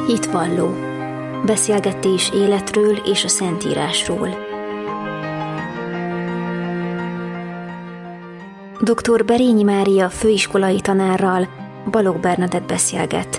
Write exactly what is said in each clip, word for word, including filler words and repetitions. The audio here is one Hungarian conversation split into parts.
Hitvalló. Beszélgetés életről és a Szentírásról. doktor Berényi Mária főiskolai tanárral Balogh Bernadett beszélget.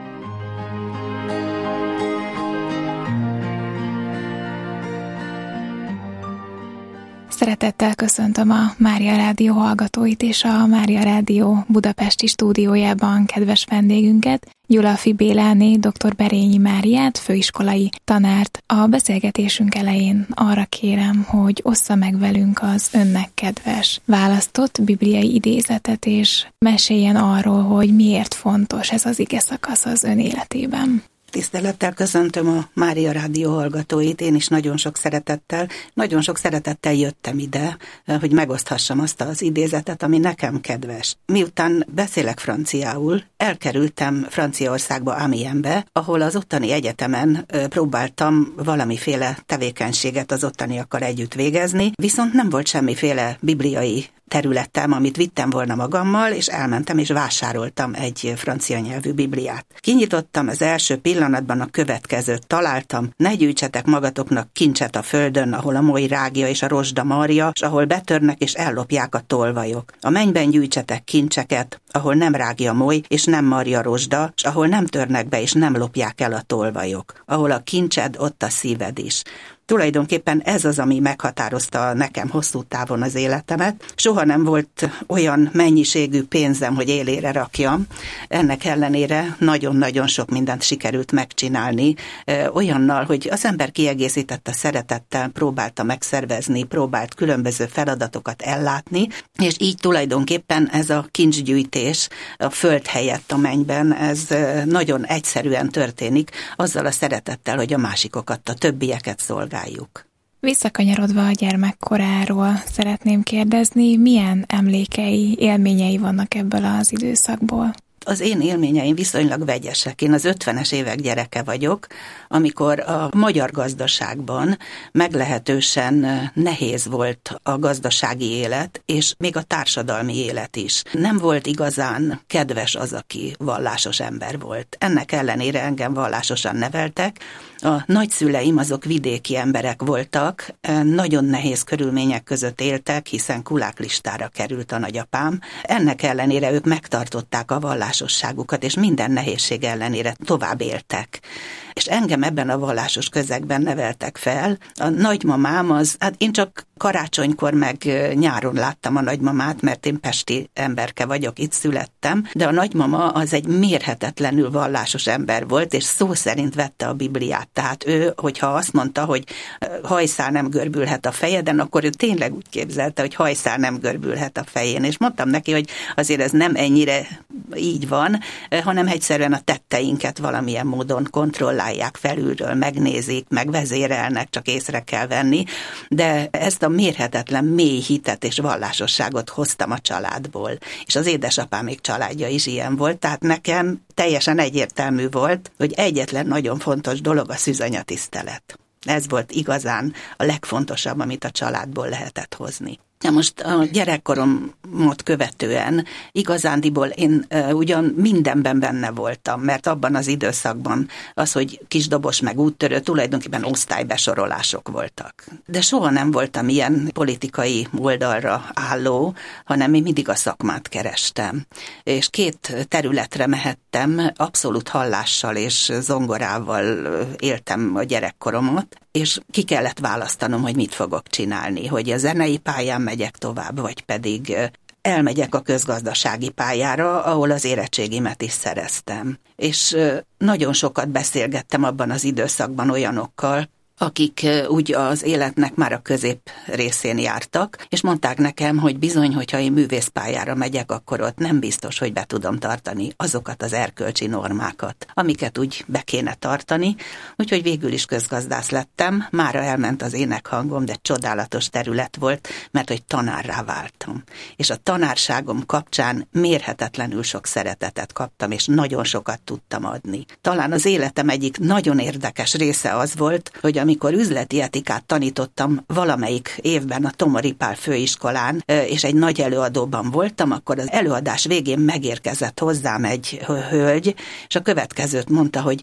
Szeretettel köszöntöm a Mária Rádió hallgatóit és a Mária Rádió budapesti stúdiójában kedves vendégünket, Gyulafy Béláné, doktor Berényi Máriát, főiskolai tanárt. A beszélgetésünk elején arra kérem, hogy ossza meg velünk az önnek kedves választott bibliai idézetet, és meséljen arról, hogy miért fontos ez az ige szakasz az ön életében. Tisztelettel köszöntöm a Mária Rádió hallgatóit, én is nagyon sok szeretettel, nagyon sok szeretettel jöttem ide, hogy megoszthassam azt az idézetet, ami nekem kedves. Miután beszélek franciául, elkerültem Franciaországba, Amiensbe, ahol az ottani egyetemen próbáltam valamiféle tevékenységet az ottaniakkal együtt végezni, viszont nem volt semmiféle bibliai területem, amit vittem volna magammal, és elmentem és vásároltam egy francia nyelvű Bibliát. Kinyitottam, az első pillanatban a következőt találtam: ne gyűjtsetek magatoknak kincset a földön, ahol a moly rágja és a rozsda marja, és ahol betörnek és ellopják a tolvajok. A mennyben gyűjtsetek kincseket, ahol nem rágja a moly és nem marja a rozsda, és ahol nem törnek be és nem lopják el a tolvajok. Ahol a kincsed, ott a szíved is. Tulajdonképpen ez az, ami meghatározta nekem hosszú távon az életemet. Soha nem volt olyan mennyiségű pénzem, hogy élére rakjam. Ennek ellenére nagyon-nagyon sok mindent sikerült megcsinálni. Olyannal, hogy az ember kiegészítette szeretettel, próbálta megszervezni, próbált különböző feladatokat ellátni, és így tulajdonképpen ez a kincsgyűjtés a föld helyett a mennyben, ez nagyon egyszerűen történik, azzal a szeretettel, hogy a másikokat, a többieket szolgáljuk. Visszakanyarodva a gyermekkoráról szeretném kérdezni, milyen emlékei, élményei vannak ebből az időszakból? Az én élményeim viszonylag vegyesek. Én az ötvenes évek gyereke vagyok, amikor a magyar gazdaságban meglehetősen nehéz volt a gazdasági élet, és még a társadalmi élet is. Nem volt igazán kedves az, aki vallásos ember volt. Ennek ellenére engem vallásosan neveltek. A nagyszüleim azok vidéki emberek voltak, nagyon nehéz körülmények között éltek, hiszen kuláklistára került a nagyapám. Ennek ellenére ők megtartották a vallásosságukat, és minden nehézség ellenére tovább éltek. És engem ebben a vallásos közegben neveltek fel. A nagymamám az, hát én csak karácsonykor meg nyáron láttam a nagymamát, mert én pesti emberke vagyok, itt születtem, de a nagymama az egy mérhetetlenül vallásos ember volt, és szó szerint vette a Bibliát. Tehát ő, hogyha azt mondta, hogy hajszál nem görbülhet a fejeden, akkor ő tényleg úgy képzelte, hogy hajszál nem görbülhet a fején. És mondtam neki, hogy azért ez nem ennyire így van, hanem egyszerűen a tetteinket valamilyen módon kontrollálják felülről, megnézik, megvezérelnek, csak észre kell venni, de ezt a mérhetetlen mély hitet és vallásosságot hoztam a családból. És az édesapámék családja is ilyen volt, tehát nekem teljesen egyértelmű volt, hogy egyetlen nagyon fontos dolog a szűzanyatisztelet. Ez volt igazán a legfontosabb, amit a családból lehetett hozni. Na most a gyerekkoromot követően igazándiból én uh, ugyan mindenben benne voltam, mert abban az időszakban az, hogy kisdobos meg úttörő, tulajdonképpen osztálybesorolások voltak. De soha nem voltam ilyen politikai oldalra álló, hanem én mindig a szakmát kerestem. És két területre mehettem, abszolút hallással és zongorával éltem a gyerekkoromat, és ki kellett választanom, hogy mit fogok csinálni, hogy a zenei pályán megyek tovább, vagy pedig elmegyek a közgazdasági pályára, ahol az érettségimet is szereztem. És nagyon sokat beszélgettem abban az időszakban olyanokkal, akik úgy az életnek már a közép részén jártak, és mondták nekem, hogy bizony, hogyha én művészpályára megyek, akkor ott nem biztos, hogy be tudom tartani azokat az erkölcsi normákat, amiket úgy be kéne tartani, úgyhogy végül is közgazdász lettem, mára elment az énekhangom, de csodálatos terület volt, mert hogy tanárrá váltam. És a tanárságom kapcsán mérhetetlenül sok szeretetet kaptam, és nagyon sokat tudtam adni. Talán az életem egyik nagyon érdekes része az volt, hogy amikor üzleti etikát tanítottam valamelyik évben a Tomori Pál főiskolán, és egy nagy előadóban voltam, akkor az előadás végén megérkezett hozzám egy hölgy, és a következőt mondta, hogy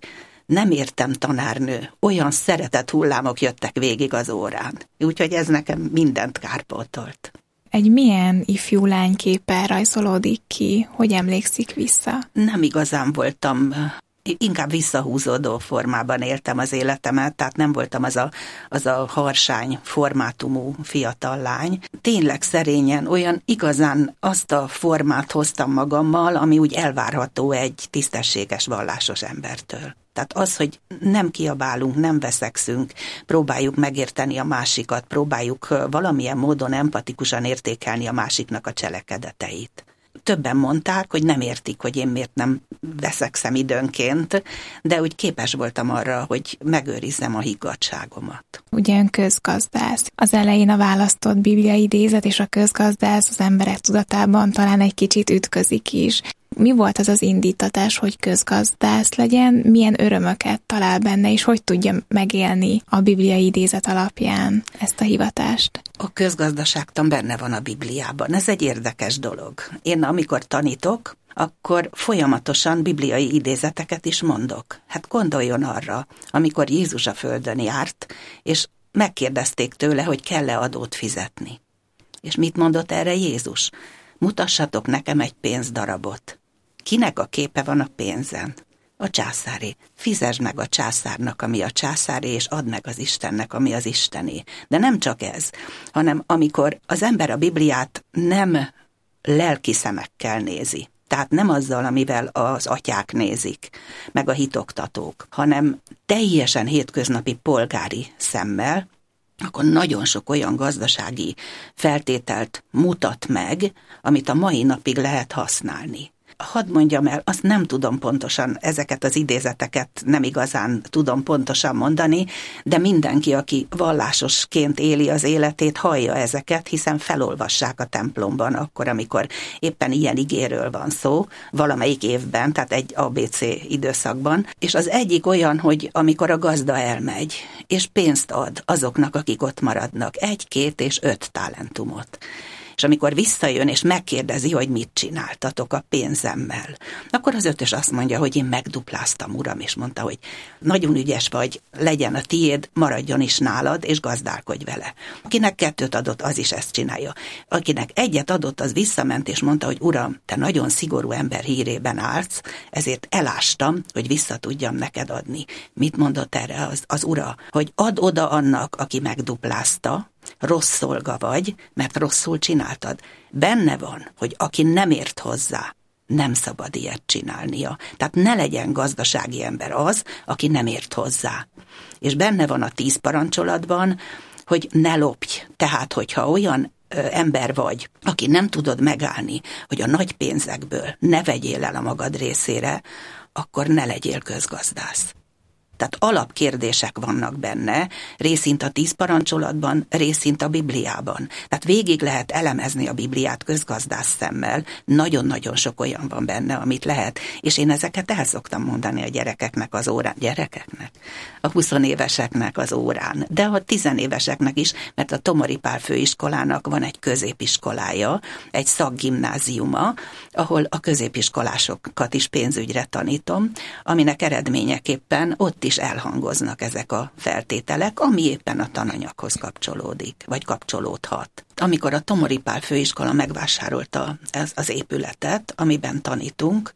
nem értem, tanárnő, olyan szeretett hullámok jöttek végig az órán. Úgyhogy ez nekem mindent kárpótolt. Egy milyen ifjú lányképpel rajzolódik ki, hogy emlékszik vissza? Nem igazán voltam, inkább visszahúzódó formában éltem az életemet, tehát nem voltam az a, az a harsány formátumú fiatal lány. Tényleg szerényen, olyan igazán azt a formát hoztam magammal, ami úgy elvárható egy tisztességes, vallásos embertől. Tehát az, hogy nem kiabálunk, nem veszekszünk, próbáljuk megérteni a másikat, próbáljuk valamilyen módon empatikusan értékelni a másiknak a cselekedeteit. Többen mondták, hogy nem értik, hogy én miért nem veszekszem időnként, de úgy képes voltam arra, hogy megőrizzem a higgadtságomat. Ugyan közgazdász. Az elején a választott bibliai idézet és a közgazdász az emberek tudatában talán egy kicsit ütközik is. Mi volt az az indítatás, hogy közgazdász legyen, milyen örömöket talál benne, és hogy tudja megélni a bibliai idézet alapján ezt a hivatást? A közgazdaságtan benne van a Bibliában. Ez egy érdekes dolog. Én amikor tanítok, akkor folyamatosan bibliai idézeteket is mondok. Hát gondoljon arra, amikor Jézus a földön járt, és megkérdezték tőle, hogy kell-e adót fizetni. És mit mondott erre Jézus? Mutassatok nekem egy pénzdarabot. Kinek a képe van a pénzen? A császáré. Fizesd meg a császárnak, ami a császáré, és add meg az Istennek, ami az Istené. De nem csak ez, hanem amikor az ember a Bibliát nem lelki szemekkel nézi, tehát nem azzal, amivel az atyák nézik, meg a hitoktatók, hanem teljesen hétköznapi polgári szemmel, akkor nagyon sok olyan gazdasági feltételt mutat meg, amit a mai napig lehet használni. Hadd mondjam el, azt nem tudom pontosan, ezeket az idézeteket nem igazán tudom pontosan mondani, de mindenki, aki vallásosként éli az életét, hallja ezeket, hiszen felolvassák a templomban akkor, amikor éppen ilyen igéről van szó, valamelyik évben, tehát egy á bé cé időszakban. És az egyik olyan, hogy amikor a gazda elmegy, és pénzt ad azoknak, akik ott maradnak, egy, két és öt talentumot. És amikor visszajön és megkérdezi, hogy mit csináltatok a pénzemmel, akkor az ötös azt mondja, hogy én megdupláztam, uram, és mondta, hogy nagyon ügyes vagy, legyen a tiéd, maradjon is nálad, és gazdálkodj vele. Akinek kettőt adott, az is ezt csinálja. Akinek egyet adott, az visszament, és mondta, hogy uram, te nagyon szigorú ember hírében állsz, ezért elástam, hogy vissza tudjam neked adni. Mit mondott erre az, az ura? Hogy add oda annak, aki megduplázta, rossz szolga vagy, mert rosszul csináltad. Benne van, hogy aki nem ért hozzá, nem szabad ilyet csinálnia. Tehát ne legyen gazdasági ember az, aki nem ért hozzá. És benne van a tíz parancsolatban, hogy ne lopj. Tehát, hogyha olyan ö, ember vagy, aki nem tudod megállni, hogy a nagy pénzekből ne vegyél el a magad részére, akkor ne legyél közgazdász. Tehát alapkérdések vannak benne, részint a tíz parancsolatban, részint a Bibliában. Tehát végig lehet elemezni a Bibliát közgazdász szemmel, nagyon-nagyon sok olyan van benne, amit lehet, és én ezeket el szoktam mondani a gyerekeknek az órán, gyerekeknek, a huszonéveseknek az órán, de a tizenéveseknek is, mert a Tomori Pál főiskolának van egy középiskolája, egy szakgimnáziuma, ahol a középiskolásokat is pénzügyre tanítom, aminek eredményeképpen ott is elhangoznak ezek a feltételek, ami éppen a tananyaghoz kapcsolódik, vagy kapcsolódhat. Amikor a Tomori Pál főiskola megvásárolta az épületet, amiben tanítunk,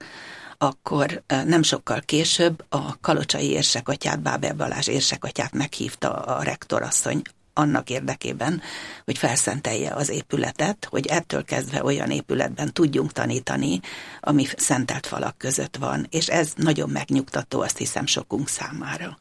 akkor nem sokkal később a kalocsai érsekatyát, Bábel Balázs érsekatyát meghívta a rektorasszony annak érdekében, hogy felszentelje az épületet, hogy ettől kezdve olyan épületben tudjunk tanítani, ami szentelt falak között van, és ez nagyon megnyugtató, azt hiszem, sokunk számára.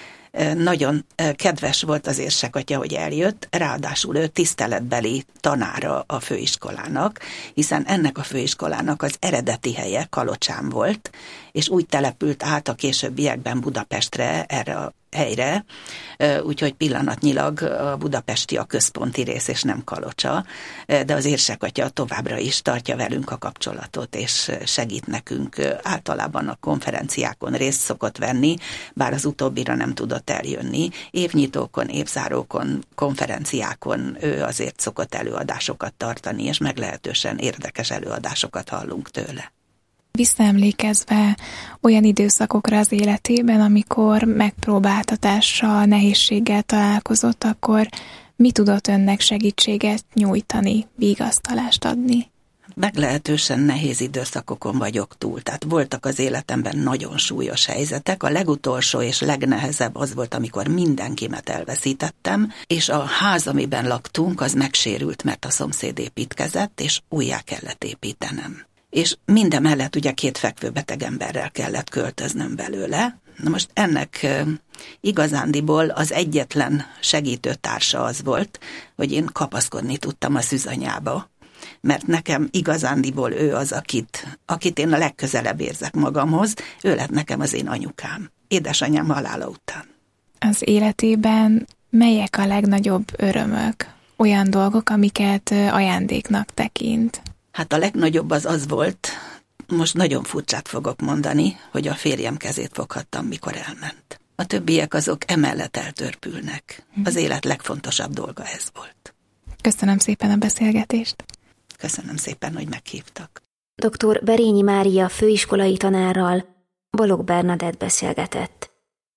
Nagyon kedves volt az érsekatya, hogy eljött, ráadásul ő tiszteletbeli tanára a főiskolának, hiszen ennek a főiskolának az eredeti helye Kalocsán volt, és úgy települt át a későbbiekben Budapestre, erre a helyre, úgyhogy pillanatnyilag a budapesti a központi rész, és nem Kalocsa, de az érsekatya továbbra is tartja velünk a kapcsolatot, és segít nekünk. Általában a konferenciákon részt szokott venni, bár az utóbbira nem tudott eljönni. Évnyitókon, évzárókon, konferenciákon ő azért szokott előadásokat tartani, és meglehetősen érdekes előadásokat hallunk tőle. Visszaemlékezve olyan időszakokra az életében, amikor megpróbáltatással, nehézséggel találkozott, akkor mi tudott önnek segítséget nyújtani, vigasztalást adni? Meglehetősen nehéz időszakokon vagyok túl, tehát voltak az életemben nagyon súlyos helyzetek. A legutolsó és legnehezebb az volt, amikor mindenkimet elveszítettem, és a ház, amiben laktunk, az megsérült, mert a szomszéd építkezett, és újjá kellett építenem. És mindemellett ugye két fekvőbeteg emberrel kellett költöznöm belőle. Na most ennek igazándiból az egyetlen segítő társa az volt, hogy én kapaszkodni tudtam a szűzanyába, mert nekem igazándiból ő az, akit, akit én a legközelebb érzek magamhoz, ő lett nekem az én anyukám, édesanyám halála után. Az életében melyek a legnagyobb örömök, olyan dolgok, amiket ajándéknak tekint? Hát a legnagyobb az az volt, most nagyon furcsát fogok mondani, hogy a férjem kezét foghattam, mikor elment. A többiek azok emellett eltörpülnek. Az élet legfontosabb dolga ez volt. Köszönöm szépen a beszélgetést. Köszönöm szépen, hogy meghívtak. doktor Berényi Mária főiskolai tanárral Balogh Bernadett beszélgetett.